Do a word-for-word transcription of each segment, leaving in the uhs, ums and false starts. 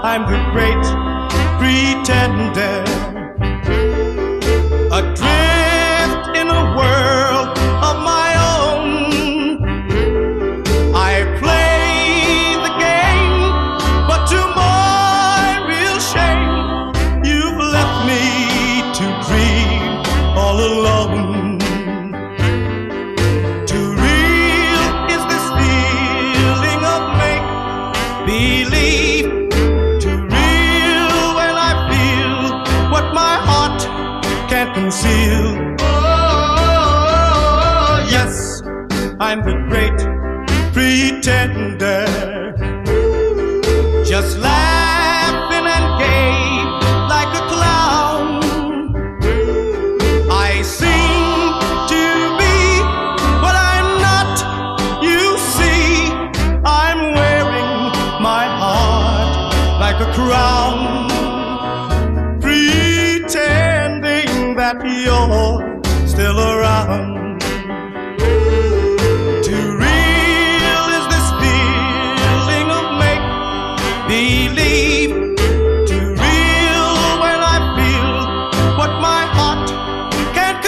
I'm the great pretender, adrift in a world of my own. I play the game, but to my real shame, you've left me to dream all alone. Too real is this feeling of make-believe, too real when I feel what my heart can't conceal. Oh, yes, I'm the great pretender, just laughing and gay like a clown. I seem to be what I'm not, you see. I'm wearing my heart like a crown, pretending that you're still around. Too real is this feeling of make-believe, too real when I feel what my heart can't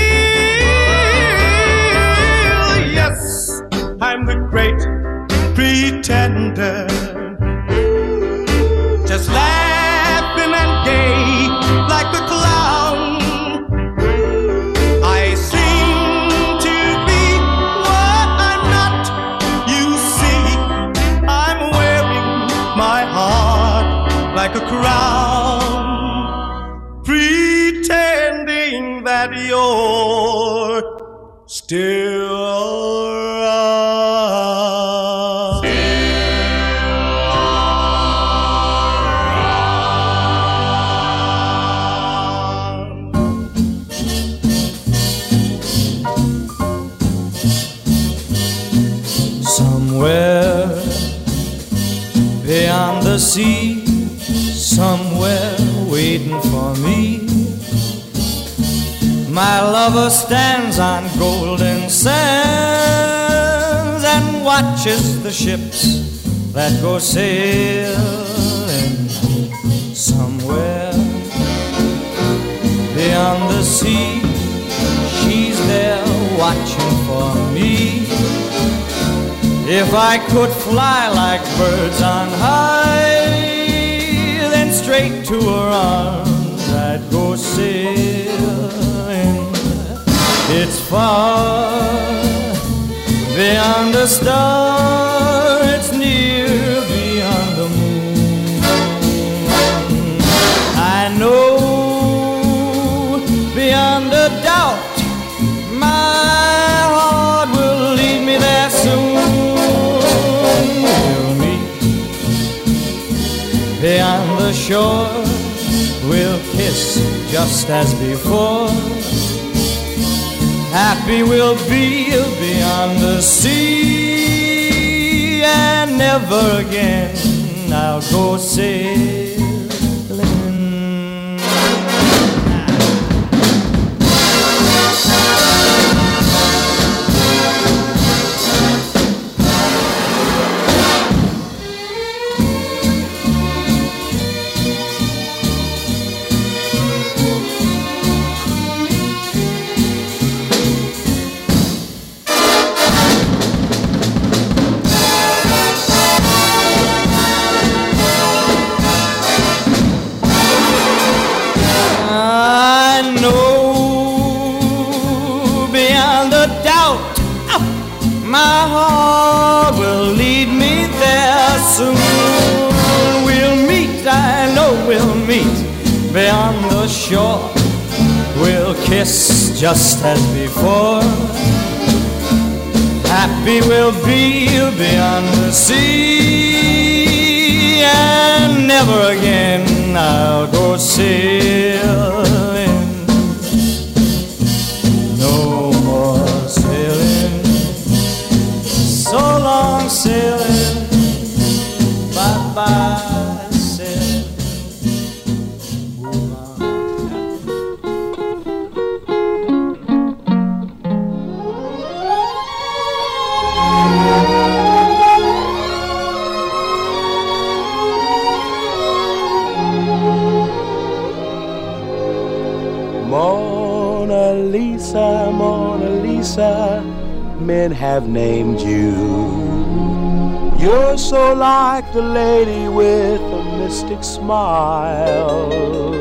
conceal. Yes, I'm the great pretender, just laughing and gay like a clown. I seem to be what I'm not, you see. I'm wearing my heart like a crown, pretending that you're still around. Somewhere beyond the sea, somewhere waiting for me, my lover stands on golden sands and watches the ships that go sailing. Somewhere beyond the sea, she's there watching for me. If I could fly like birds on high, then straight to her arms I'd go sailing. It's far beyond the star, it's near beyond the moon. I know beyond a doubt my heart will lead me there soon. We'll meet beyond the shore, we'll kiss just as before. Happy we'll be beyond the sea, and never again I'll go sailing. My heart will lead me there soon. We'll meet, I know we'll meet beyond the shore. We'll kiss just as before. Happy we'll be beyond the sea, and never again I'll go sailing. No more sailing, so long sailing, bye-bye sailing. Move on. men have named you. You're so like the lady with a mystic smile.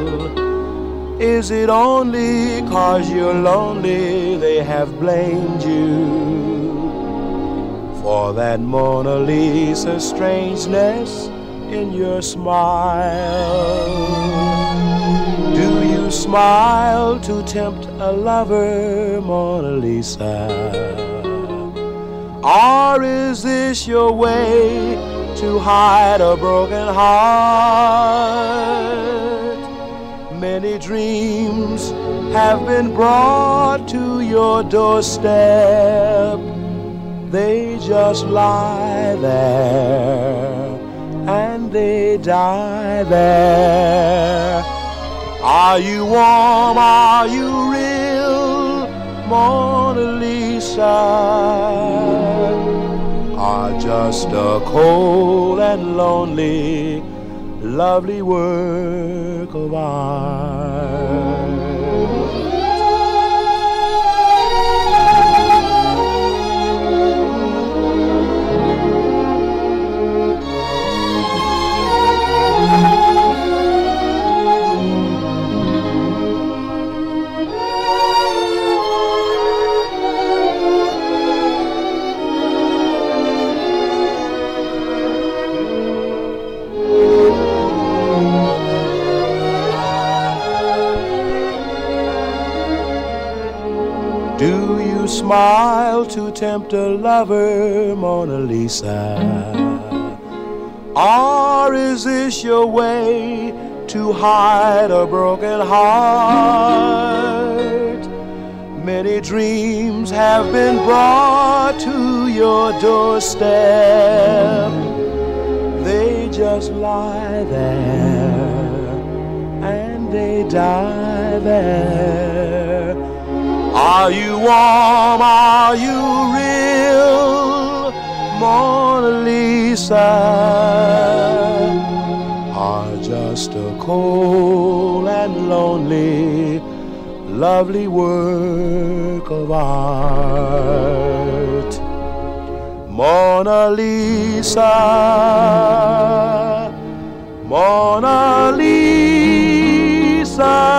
Is it only 'cause you're lonely they have blamed you for that Mona Lisa strangeness in your smile? Do you smile to tempt a lover, Mona Lisa? Or is this your way to hide a broken heart? Many dreams have been brought to your doorstep. They just lie there and they die there. Are you warm? Are you real, Mona Lisa? Or just a cold and lonely, lovely work of art? Do you smile to tempt a lover, Mona Lisa? Or is this your way to hide a broken heart? Many dreams have been brought to your doorstep. They just lie there and they die there. Are you warm? Are you real, Mona Lisa? Or just a cold and lonely, lovely work of art? Mona Lisa, Mona Lisa.